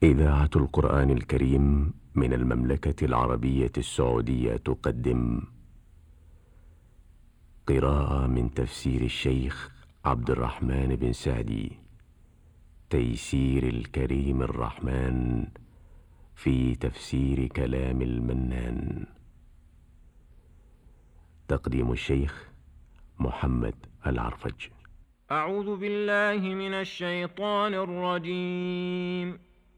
إذاعة القرآن الكريم من المملكة العربية السعودية تقدم قراءة من تفسير الشيخ عبد الرحمن بن سعدي، تيسير الكريم الرحمن في تفسير كلام المنان. تقديم الشيخ محمد العرفج. أعوذ بالله من الشيطان الرجيم.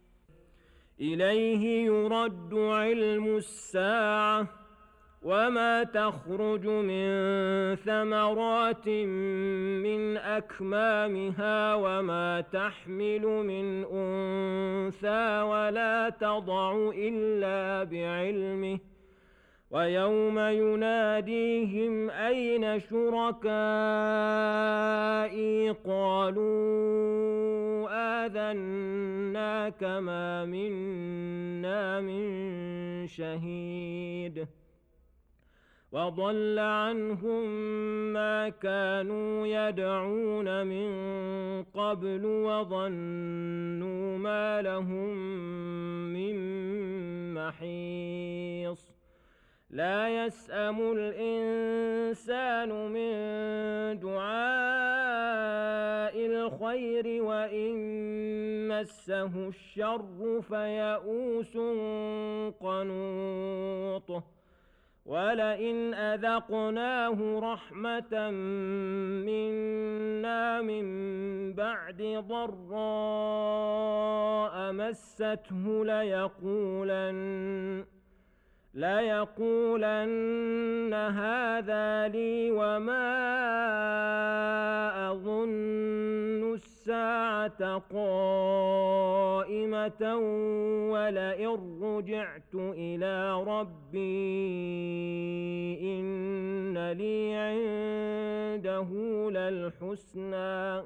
إليه يرد علم الساعة وما تخرج من ثمرات من أكمامها وما تحمل من أنثى ولا تضع إلا بعلمه، ويوم يناديهم أين شركائي قالوا آذناك ما منا من شهيد، وضل عنهم ما كانوا يدعون من قبل وظنوا ما لهم من محيص. لا يسأم الإنسان من دعاء الخير وإن مسه الشر فيئوس قنوط، ولئن أذقناه رحمة منا من بعد ضراء مسته ليقولن هذا لي وما أظن الساعة قائمة ولئن رجعت إلى ربي إن لي عنده للحسنى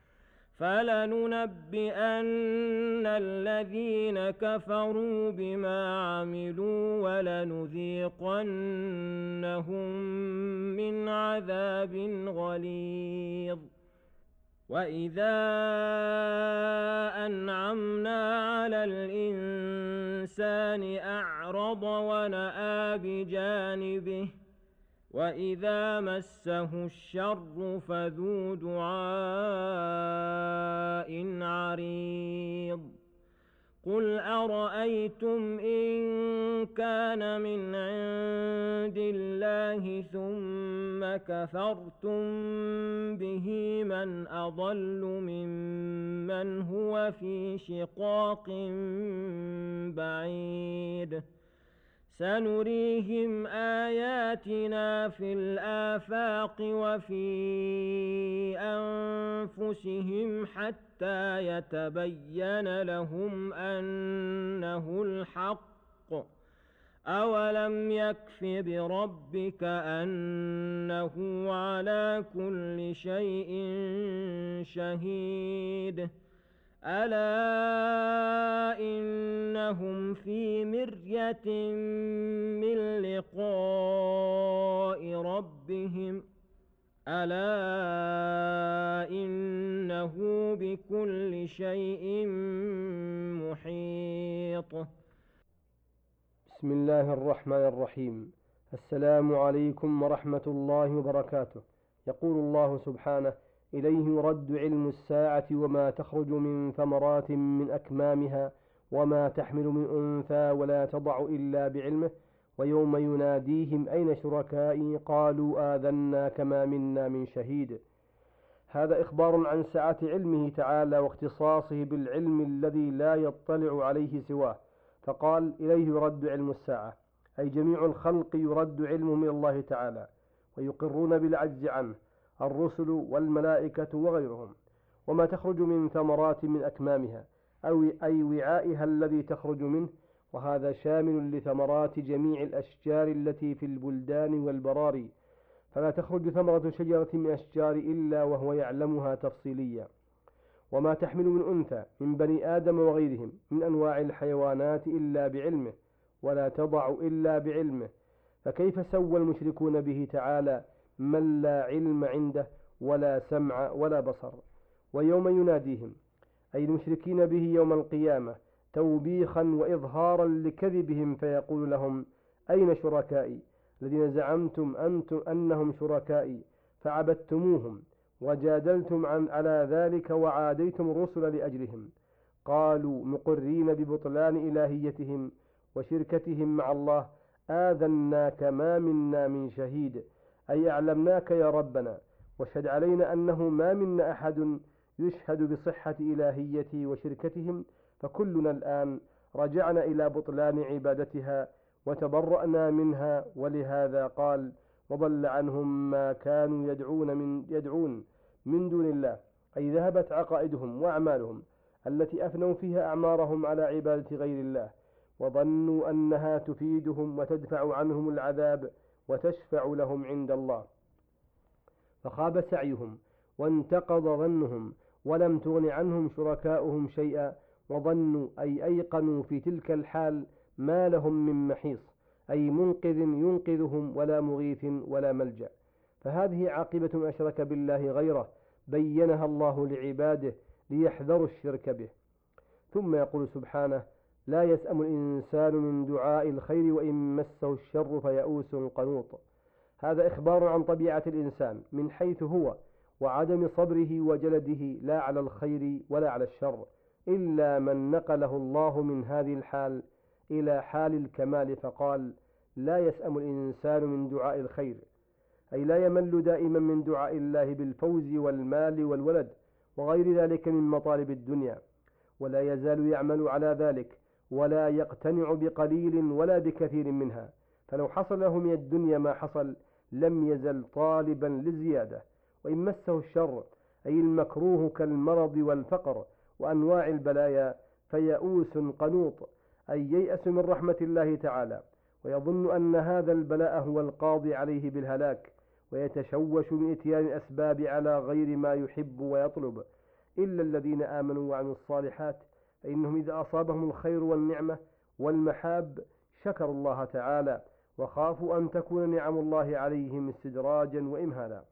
فلننبئن الذين كفروا بما عملوا ولنذيقنهم من عذاب غليظ. وإذا أنعمنا على الإنسان أعرض ونأى بجانبه، وإذا مسه الشر فذو دعاء عريض. قل أرأيتم إن كان من عند الله ثم كفرتم به من أضل ممن هو في شقاق بعيد. سنريهم آياتنا في الآفاق وفي أنفسهم حتى يتبين لهم أنه الحق. أولم يكف بربك أنه على كل شيء شهيد. ألا إنهم في مرية من لقاء ربهم ألا إنه بكل شيء محيط. بسم الله الرحمن الرحيم. السلام عليكم ورحمة الله وبركاته. يقول الله سبحانه: إليه يرد علم الساعة وما تخرج من ثمرات من أكمامها وما تحمل من أنثى ولا تضع إلا بعلمه، ويوم يناديهم أين شركائي قالوا آذناك ما منا من شهيد. هذا إخبار عن سعة علمه تعالى واختصاصه بالعلم الذي لا يطلع عليه سواه، فقال: إليه يرد علم الساعة، أي جميع الخلق يرد علمه من الله تعالى ويقرون بالعجز عنه، الرسل والملائكة وغيرهم. وما تخرج من ثمرات من أكمامها أي وعائها الذي تخرج منه، وهذا شامل لثمرات جميع الأشجار التي في البلدان والبراري، فلا تخرج ثمرة شجرة من أشجار إلا وهو يعلمها تفصيليا. وما تحمل من أنثى من بني آدم وغيرهم من أنواع الحيوانات إلا بعلمه، ولا تضع إلا بعلمه. فكيف سوى المشركون به تعالى من لا علم عنده ولا سمع ولا بصر؟ ويوم يناديهم أي المشركين به يوم القيامة توبيخا وإظهارا لكذبهم، فيقول لهم: أين شركائي الذين زعمتم أنهم شركائي فعبدتموهم وجادلتم على ذلك وعاديتم الرسل لأجلهم؟ قالوا مقرين ببطلان إلهيتهم وشركتهم مع الله: آذناك ما منا من شهيد، أي أعلمناك يا ربنا، واشهد علينا أنه ما منا أحد يشهد بصحة إلهيتي وشركتهم، فكلنا الآن رجعنا إلى بطلان عبادتها وتبرأنا منها. ولهذا قال: وضل عنهم ما كانوا يدعون من دون الله، أي ذهبت عقائدهم وأعمالهم التي أفنوا فيها أعمارهم على عبادة غير الله، وظنوا أنها تفيدهم وتدفع عنهم العذاب وتشفع لهم عند الله، فخاب سعيهم وانتقض ظنهم، ولم تغن عنهم شركاؤهم شيئا، وظنوا أي أيقنوا في تلك الحال ما لهم من محيص، أي منقذ ينقذهم ولا مغيث ولا ملجأ. فهذه عاقبة أشرك بالله غيره بينها الله لعباده ليحذروا الشرك به. ثم يقول سبحانه: لا يسأم الإنسان من دعاء الخير وإن مسه الشر فيئوس قنوط. هذا إخبار عن طبيعة الإنسان من حيث هو، وعدم صبره وجلده لا على الخير ولا على الشر، إلا من نقله الله من هذه الحال إلى حال الكمال، فقال: لا يسأم الإنسان من دعاء الخير، أي لا يمل دائما من دعاء الله بالفوز والمال والولد وغير ذلك من مطالب الدنيا، ولا يزال يعمل على ذلك، ولا يقتنع بقليل ولا بكثير منها، فلو حصل له من الدنيا ما حصل لم يزل طالبا للزيادة. وإن مسه الشر، أي المكروه كالمرض والفقر وأنواع البلايا، فيئوس قنوط، أي ييأس من رحمة الله تعالى، ويظن أن هذا البلاء هو القاضي عليه بالهلاك، ويتشوش من إتيان الأسباب على غير ما يحب ويطلب. إلا الذين آمنوا وعملوا الصالحات فإنهم إذا أصابهم الخير والنعمة والمحاب شكروا الله تعالى، وخافوا أن تكون نعم الله عليهم استدراجا وإمهالا.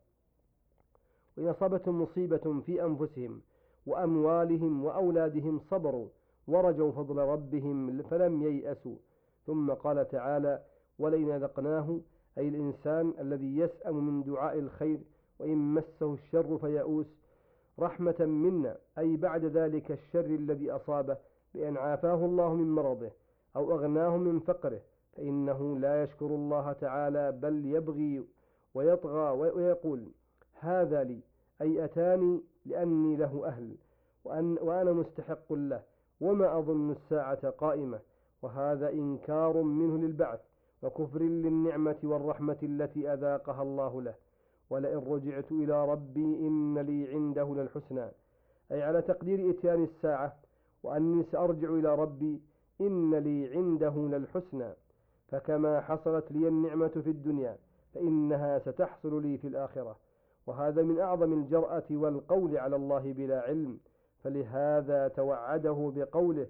وإن أصابتهم مصيبة في أنفسهم وأموالهم وأولادهم صبروا ورجوا فضل ربهم فلم ييأسوا. ثم قال تعالى: ولئن أذقناه، أي الإنسان الذي يسأم من دعاء الخير وإن مسه الشر فيئوس، رحمة منا، أي بعد ذلك الشر الذي أصابه بأن عافاه الله من مرضه أو أغناه من فقره، فإنه لا يشكر الله تعالى، بل يبغي ويطغى ويقول: هذا لي، أي أتاني لأني له أهل وأنا مستحق له، وما أظن الساعة قائمة. وهذا إنكار منه للبعث وكفر للنعمة والرحمة التي أذاقها الله له. ولئن رجعت إلى ربي إن لي عنده للحسنى، أي على تقدير إتيان الساعة، وأني سأرجع إلى ربي إن لي عنده للحسنى، فكما حصلت لي النعمة في الدنيا فإنها ستحصل لي في الآخرة. وهذا من أعظم الجرأة والقول على الله بلا علم، فلهذا توعده بقوله: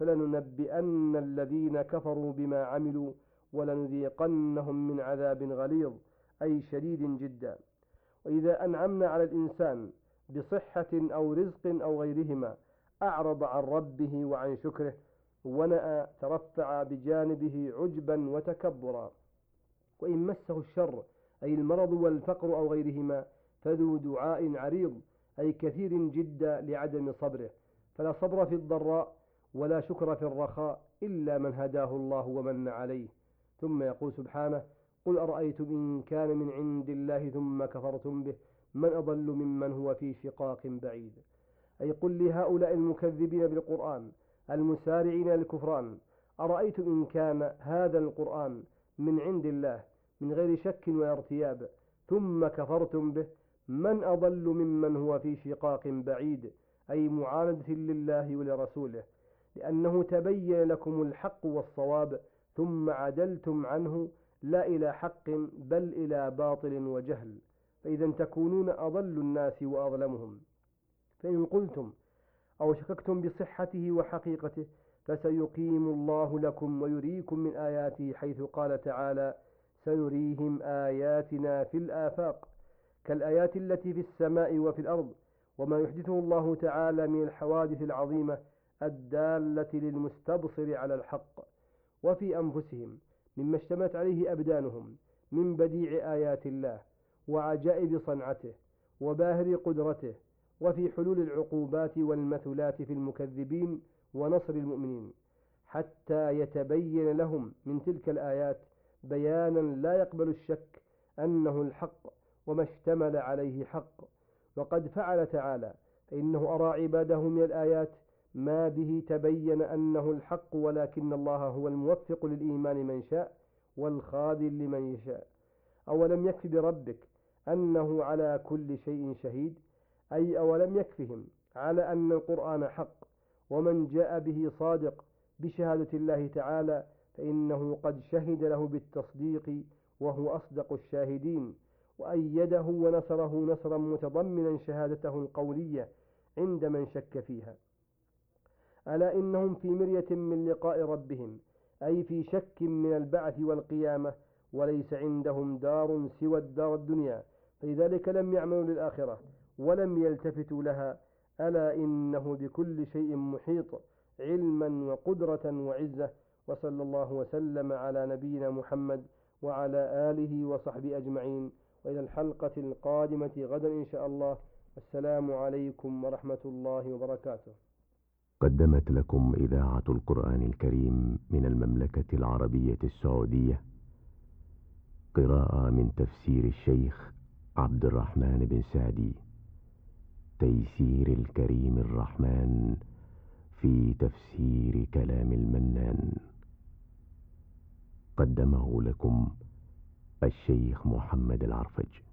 فلننبئن الذين كفروا بما عملوا ولنذيقنهم من عذاب غليظ، أي شديد جدا. وإذا أنعمنا على الإنسان بصحة أو رزق أو غيرهما أعرض عن ربه وعن شكره، ونأى ترفع بجانبه عجبا وتكبرا. وإن مسه الشر، أي المرض والفقر أو غيرهما، فذو دعاء عريض، أي كثير جدا لعدم صبره، فلا صبر في الضراء ولا شكر في الرخاء إلا من هداه الله ومن عليه. ثم يقول سبحانه: قل أرأيتم إن كان من عند الله ثم كفرتم به من أضل ممن هو في شقاق بعيد. أي قل لهؤلاء المكذبين بالقرآن المسارعين للكفران: أرأيتم إن كان هذا القرآن من عند الله من غير شك ولا ارتياب ثم كفرتم به من أضل ممن هو في شقاق بعيد، أي معاندة لله ولرسوله، لأنه تبين لكم الحق والصواب ثم عدلتم عنه لا إلى حق بل إلى باطل وجهل، فإذا تكونون أضل الناس وأظلمهم. فإن قلتم أو شككتم بصحته وحقيقته فسيقيم الله لكم ويريكم من آياته، حيث قال تعالى: سنريهم آياتنا في الآفاق، كالآيات التي في السماء وفي الأرض. وما يحدثه الله تعالى من الحوادث العظيمة الدالة للمستبصر على الحق، وفي أنفسهم مما اشتمت عليه أبدانهم من بديع آيات الله وعجائب صنعته وباهر قدرته، وفي حلول العقوبات والمثلات في المكذبين ونصر المؤمنين، حتى يتبين لهم من تلك الآيات بيانا لا يقبل الشك أنه الحق وما اشتمل عليه حق. وقد فعل تعالى، فإنه أرى عباده من الآيات ما به تبين أنه الحق، ولكن الله هو الموفق للإيمان من شاء والخاذل لمن يشاء. أولم يكف بربك أنه على كل شيء شهيد، أي أولم يكفهم على أن القرآن حق ومن جاء به صادق بشهادة الله تعالى، فإنه قد شهد له بالتصديق وهو أصدق الشاهدين، وأيده ونصره نصرا متضمنا شهادته القولية عند من شك فيها. ألا إنهم في مرية من لقاء ربهم، أي في شك من البعث والقيامة، وليس عندهم دار سوى الدار الدنيا، فلذلك لم يعملوا للآخرة ولم يلتفتوا لها. ألا إنه بكل شيء محيط علما وقدرة وعزة. وصلى الله وسلم على نبينا محمد وعلى آله وصحبه أجمعين، وإلى الحلقة القادمة غدا إن شاء الله. السلام عليكم ورحمة الله وبركاته. قدمت لكم إذاعة القرآن الكريم من المملكة العربية السعودية قراءة من تفسير الشيخ عبد الرحمن بن سعدي، تيسير الكريم الرحمن في تفسير كلام المنان. قدمه لكم الشيخ محمد العرفج.